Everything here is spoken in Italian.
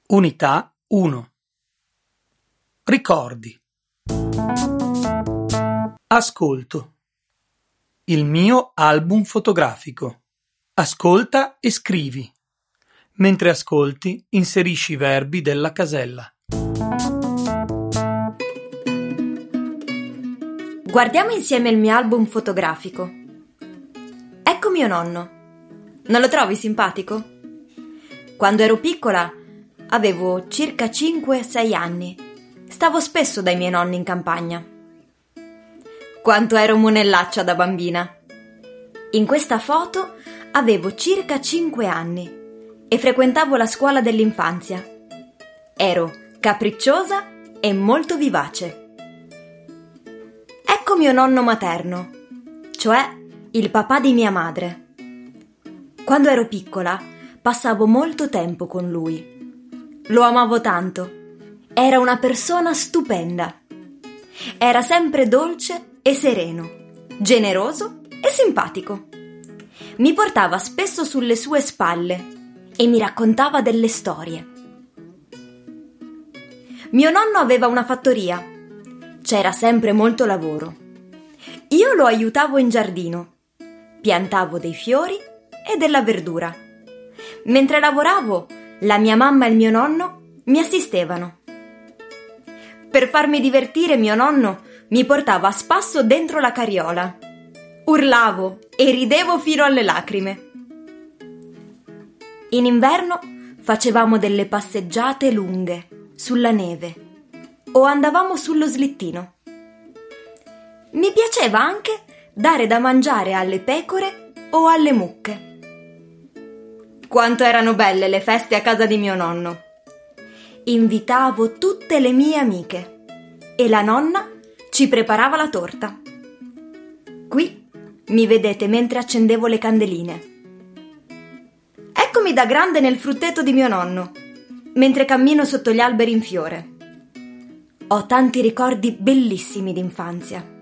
Unità 1. Ricordi. Ascolto. Il mio album fotografico. Ascolta e scrivi. Mentre ascolti, inserisci i verbi della casella. Guardiamo insieme il mio album fotografico. Ecco mio nonno. Non lo trovi simpatico? Quando ero piccola avevo circa 5-6 anni. Stavo spesso dai miei nonni in campagna. Quanto ero monellaccia da bambina. In questa foto avevo circa 5 anni e frequentavo la scuola dell'infanzia. Ero capricciosa e molto vivace. Ecco mio nonno materno, cioè il papà di mia madre. Quando ero piccola passavo molto tempo con lui. Lo amavo tanto. Era una persona stupenda. Era sempre dolce e sereno, generoso e simpatico. Mi portava spesso sulle sue spalle e mi raccontava delle storie. Mio nonno aveva una fattoria. C'era sempre molto lavoro. Io lo aiutavo in giardino. Piantavo dei fiori e della verdura. Mentre lavoravo, la mia mamma e il mio nonno mi assistevano. Per farmi divertire, mio nonno mi portava a spasso dentro la carriola. Urlavo e ridevo fino alle lacrime. In inverno facevamo delle passeggiate lunghe sulla neve o andavamo sullo slittino. Mi piaceva anche dare da mangiare alle pecore o alle mucche. Quanto erano belle le feste a casa di mio nonno. Invitavo tutte le mie amiche e la nonna ci preparava la torta. Qui mi vedete mentre accendevo le candeline. Eccomi da grande nel frutteto di mio nonno, mentre cammino sotto gli alberi in fiore. Ho tanti ricordi bellissimi d'infanzia.